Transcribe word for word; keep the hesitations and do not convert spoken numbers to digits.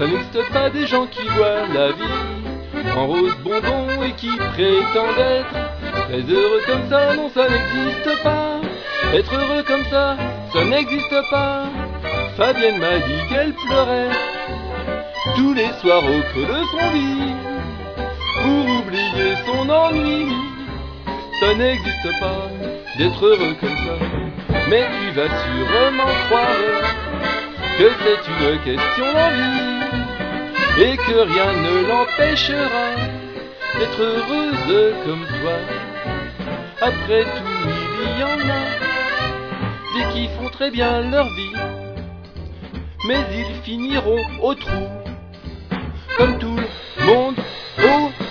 Ça n'existe pas des gens qui voient la vie en rose bonbon et qui prétendent être très heureux comme ça. Non, ça n'existe pas. Être heureux comme ça, ça n'existe pas. Fabienne m'a dit qu'elle pleurait tous les soirs au creux de son lit pour oublier son ennui. Ça n'existe pas d'être heureux comme ça. Mais tu vas sûrement croire que c'est une question d'envie et que rien ne l'empêchera d'être heureuse comme toi. Après tout, il y en a des qui font très bien leur vie, mais ils finiront au trou, comme tout le monde au